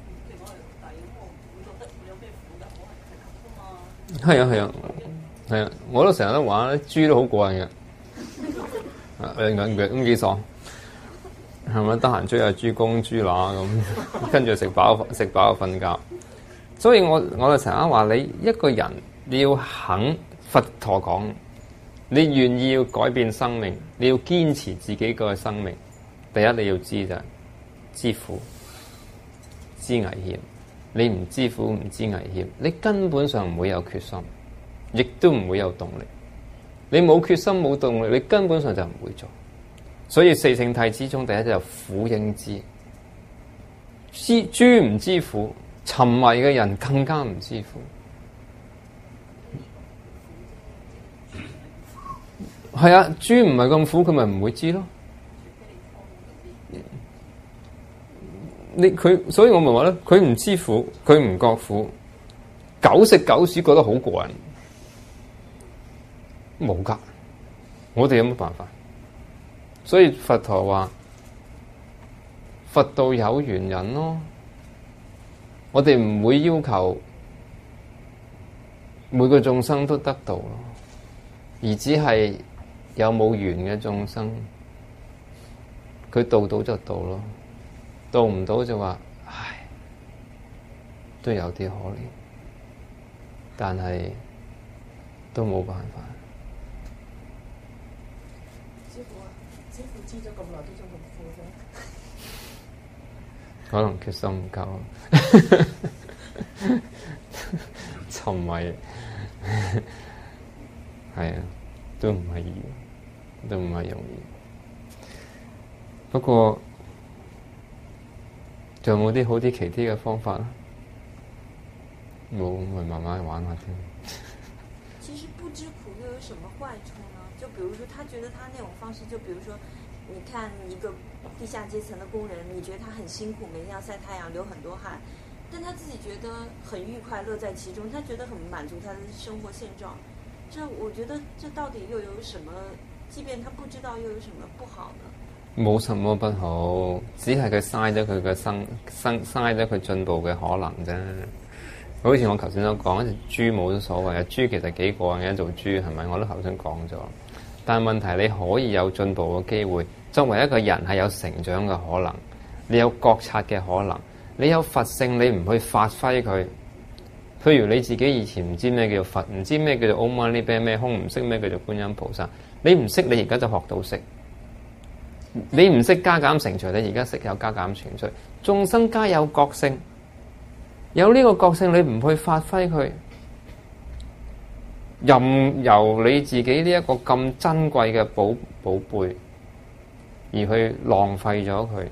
係啊係啊係啊！我都成日都玩，豬都好過癮嘅，兩兩腳咁幾爽，係咪？得閒追下豬公豬乸咁，跟住食飽食飽就瞓覺。所以我我就成日話你一個人你要肯，佛陀講，你願意要改變生命，你要堅持自己個生命。第一你要知就係知苦知危險。你唔知苦唔知危險，你根本上唔會有決心，亦都唔會有動力。你冇決心冇動力，你根本上就唔會做。所以四聖諦之中，第一就苦應知，知豬唔知苦，沉迷嘅人更加唔知苦。係啊，豬唔係咁苦，佢咪唔會知咯。你佢，所以我咪話咧，佢唔知苦，佢唔覺苦，狗食狗屎覺得好過癮，冇噶，我哋有乜辦法？所以佛陀話，佛道有緣人咯，我哋唔會要求每個眾生都得到咯，而只係有冇緣嘅眾生，佢度到就到咯。到唔到就話，唉，都有啲可憐，但係都冇辦法。 師傅啊，師傅知咗咁耐都仲咁苦啫？ 可能決心唔夠，沉迷，係啊，都唔係易，都唔係容易。不過，仲有冇啲好啲奇啲嘅方法啊？冇，咪慢慢玩下先。 其實不知苦又有什麼壞處呢？就比如說，他覺得他那種方式，就比如說，你看一個地下階層的工人，你覺得他很辛苦，每天要曬太陽，流很多汗，但他自己覺得很愉快，樂在其中，他覺得很滿足他的生活現狀。這我覺得，這到底又有什麼？即便他不知道，又有什麼不好呢？ 冇什麼不好，只係佢嘥咗佢嘅生生嘥咗佢進步嘅可能啫。好似我頭先所講，一隻豬冇咗所謂，豬其實幾過癮嘅，做豬係咪？我都頭先講咗。但係問題你可以有進步嘅機會，作為一個人係有成長嘅可能，你有覺察嘅可能，你有佛性，你唔去發揮佢。譬如你自己以前唔知咩叫佛，唔知咩叫做 Om Mani Padme Hum，唔識咩叫做觀音菩薩，你唔識，你而家就學到識。你唔識加減乘除，你而家識有加減乘除。眾生皆有覺性，有呢個覺性，你唔去發揮佢，任由你自己呢一個咁珍貴嘅寶寶貝，而去浪費咗佢。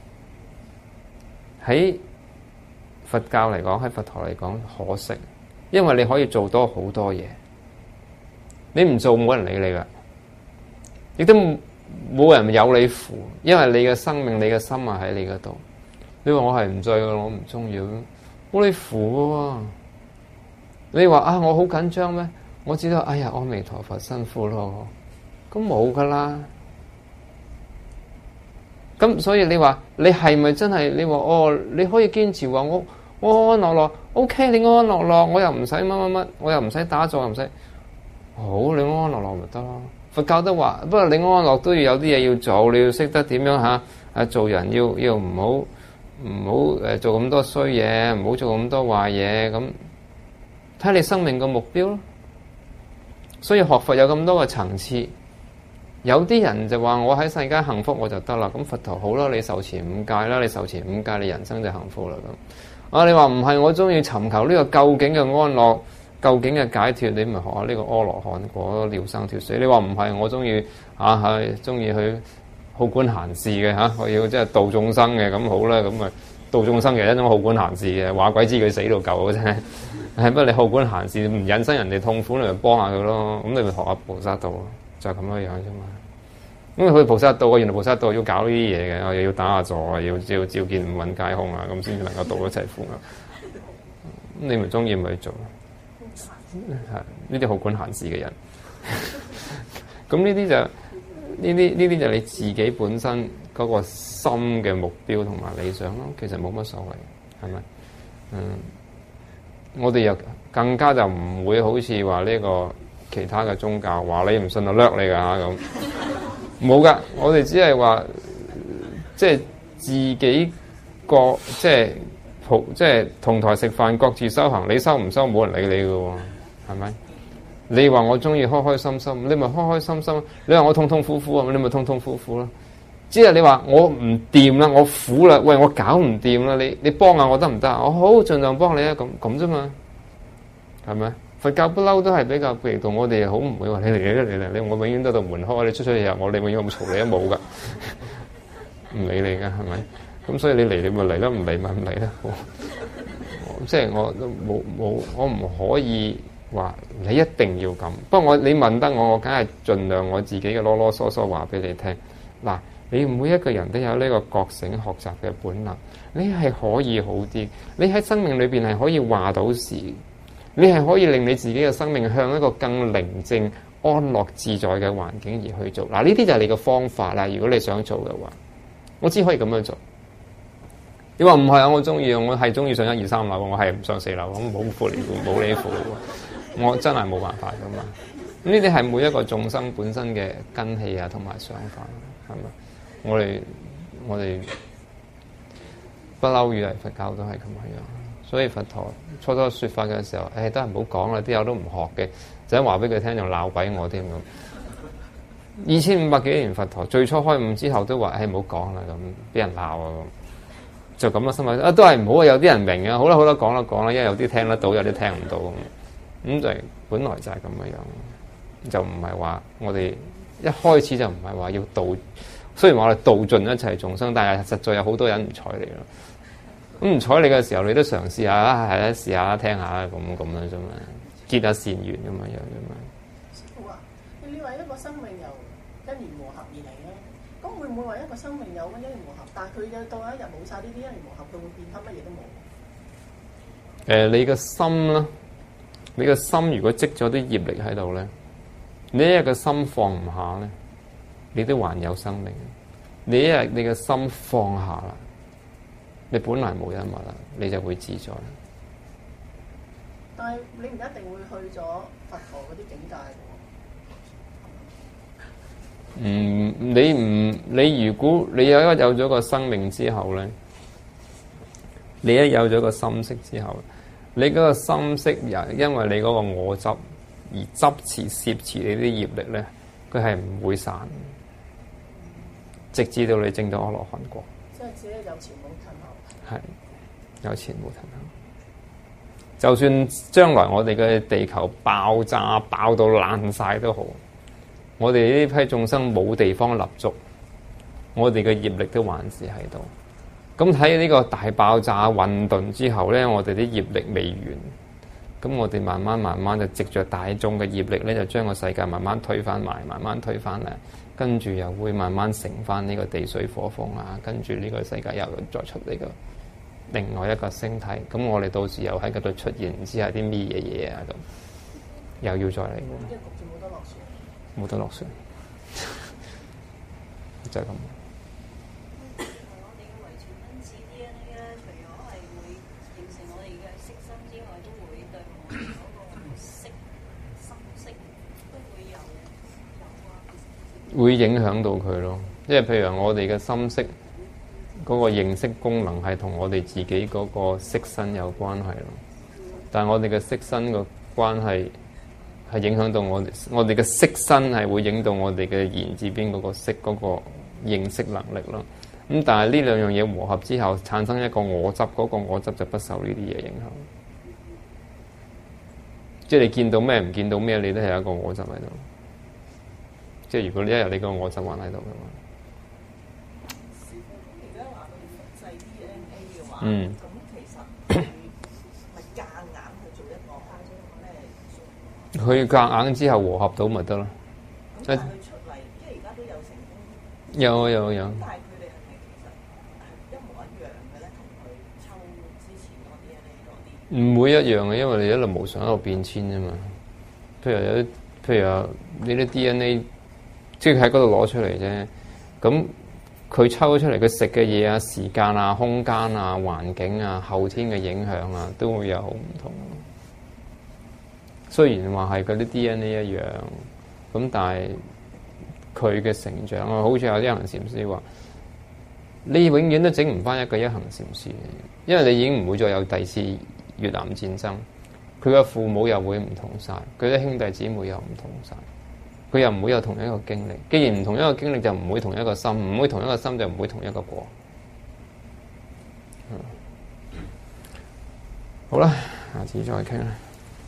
喺佛教嚟講，喺佛陀嚟講，可惜，因為你可以做多好多嘢，你唔做冇人理你噶，亦都冇人有你扶，因為你嘅生命、你嘅心啊喺你嗰度。你話我係唔醉嘅，我唔中意，冇你扶嘅。你話啊，我好緊張咩？我知道，哎呀，阿彌陀佛辛苦咯，咁冇噶啦。咁所以你話你係咪真係？你話哦，你可以堅持話我我安安樂樂 ，OK， 你安安樂樂，我又唔使乜乜乜，我又唔使打坐，又唔使好，你安安樂樂咪得咯。佛教都話，不過你安安樂都要有啲嘢要做，你要識得點樣吓啊，做人要要唔好唔好誒做咁多衰嘢，唔好做咁多壞嘢，咁睇你生命個目標咯。所以學佛有咁多個層次，有啲人就話我喺世間幸福我就得啦，咁佛陀好啦，你受持五戒啦，你受持五戒，你人生就幸福啦咁。啊，你話唔係，我中意尋求呢個究竟嘅安樂。究竟嘅解脫，你咪學下呢個阿羅漢果，尿生脫水。你話唔係，我中意啊係中意去好管閒事嘅嚇，我要即係度眾生嘅，咁好啦，咁啊度眾生其實一種好管閒事嘅，話鬼知佢死到夠嘅啫。係不過你好管閒事，唔引申人哋痛苦，你咪幫下佢咯。咁你咪學下菩薩道，就係咁樣樣啫嘛。咁佢菩薩道，原來菩薩道要搞呢啲嘢嘅，我又要打下坐啊，要照照見五蘊皆空啊，咁先至能夠度一切苦啊。咁你咪中意咪去做，係呢啲好管閒事嘅人。咁呢啲就呢啲呢啲就你自己本身嗰個心嘅目標同埋理想咯，其實冇乜所謂，係咪？嗯，我哋又更加就唔會好似話呢個其他嘅宗教話你唔信就掠你㗎嚇咁，冇㗎。我哋只係話即係自己個即係蒲即係同台食飯，各自修行。你收唔收冇人理你㗎喎，係咪？你話我中意開開心心，你咪開開心心。你話我痛痛苦苦啊，你咪痛痛苦苦咯。只係你話我唔掂啦，我苦啦，喂，我搞唔掂啦，你你幫下我得唔得啊？我好盡量幫你啊，咁咁啫嘛，係咪？佛教不嬲都係比較被動，我哋好唔會話你嚟嚟嚟嚟，你我永遠都度門開，你出出入入我，你永遠咁嘈你都冇噶，唔理你噶，係咪？咁所以你嚟你咪嚟啦，唔嚟咪唔嚟啦。即係我都冇冇，我唔可以。話你一定要咁，不過我你問得我，我梗係盡量我自己嘅囉囉嗦嗦話俾你聽。嗱，你每一個人都有呢個覺醒學習嘅本能，你係可以好啲，你喺生命裏邊係可以話到事，你係可以令你自己嘅生命向一個更寧靜、安樂、自在嘅環境而去做。嗱，呢啲就係你嘅方法啦。如果你想做嘅話，我只可以咁樣做。你話唔係啊？我中意，我係中意上一二三樓，我係唔上四樓，咁冇苦嚟嘅，冇呢苦嘅。我真係冇辦法噶嘛，呢啲係每一個眾生本身嘅根器啊，同埋想法，係咪？我哋我哋不嬲以嚟佛教都係咁樣，所以佛陀初初說法嘅時候，誒、哎、都係唔好講啦，啲友都唔學嘅，就咁話俾佢聽，就鬧鬼我添咁。二千五百幾年佛陀最初開悟之後都話，誒唔好講啦，咁俾人鬧啊咁，就咁啦，心諗啊都係唔好啊，有啲人明啊，好啦好啦，講啦講啦，因為有啲聽得到，有啲聽唔到咁。咁就係本來就係咁嘅樣，就唔係話我哋一開始就唔係話要度，雖然話我哋度盡一切眾生，但係實在有好多人唔睬你咯。咁唔睬你嘅時候，你都嘗試下啦，係啦，試下聽下咁咁樣啫嘛，結下善緣咁樣樣啫嘛。 師傅啊，你呢話一個生命由因緣和合而嚟咧，咁會唔會話一個生命有因緣和合，但係佢嘅到一日冇晒呢啲因緣和合，佢會變翻乜嘢都冇？ 誒、呃，你嘅心啦。你個心如果積咗啲業力喺度咧，你一日個心放唔下咧，你都還有生命。你一日你個心放下啦，你本來冇因物啦，你就會自在。 但係你唔一定會去咗佛陀嗰啲境界嘅。 嗯，你唔你如果你有一有咗個生命之後咧，你一有咗個心識之後。你嗰個心識又因為你嗰個我執而執持攝持你啲業力咧，佢係唔會散，直至到你證到阿羅漢果。 即係只係有前冇褪後。 係有前冇褪後。就算將來我哋嘅地球爆炸爆到爛晒都好，我哋呢批眾生冇地方立足，我哋嘅業力都還是喺度。咁喺呢個大爆炸混沌之後咧，我哋啲業力未完，咁我哋慢慢慢慢就藉着大眾嘅業力咧，就將個世界慢慢推翻埋，慢慢推翻嚟，跟住又會慢慢成翻呢個地水火風啊，跟住呢個世界又再出呢個另外一個星體，咁我哋到時又喺嗰度出現，唔知係啲咩嘢嘢啊，咁又要再嚟喎。 一焗住冇得落船。 冇得落船，就係咁。會影響到佢咯，即係譬如我哋嘅心識嗰個認識功能係同我哋自己嗰個色身有關係咯，但係我哋嘅色身個關係係影響到我哋，我哋嘅色身係會影到我哋嘅言字邊嗰個識嗰個認識能力咯。咁但係呢兩樣嘢和合之後，產生一個我執，嗰個我執就不受呢啲嘢影響。即係你見到咩唔見到咩，你都係一個我執喺度。即係如果呢一日你個我執還喺度嘅話， 嘛。 嗯。 咁其實佢咪夾硬去做一個咩？ 佢夾硬之後和合到咪得咯。 咁但係佢出嚟，即係而家都有成功。 有啊有啊有。 但係佢哋係咪其實係一模一樣嘅咧？同佢抽之前嗰啲 D N A 嗰啲？ 唔會一樣嘅，因為你一路無常一路變遷啫嘛。譬如有啲，譬如話呢啲 D N A，即係喺嗰度攞出嚟啫。咁佢抽咗出嚟，佢食嘅嘢啊、時間啊、空間啊、環境啊、後天嘅影響啊，都會有好唔同。雖然話係嗰啲 D N A 一樣，咁但係佢嘅成長啊，好似有啲一行禪師話，你永遠都整唔翻一個一行禪師，因為你已經唔會再有第二次越南戰爭，佢嘅父母又會唔同晒，佢啲兄弟姊妹又唔同晒。佢又唔會有同一個經歷，既然唔同一個經歷，就唔會同一個心，唔會同一個心就唔會同一個果。嗯、好啦，下次再傾啦。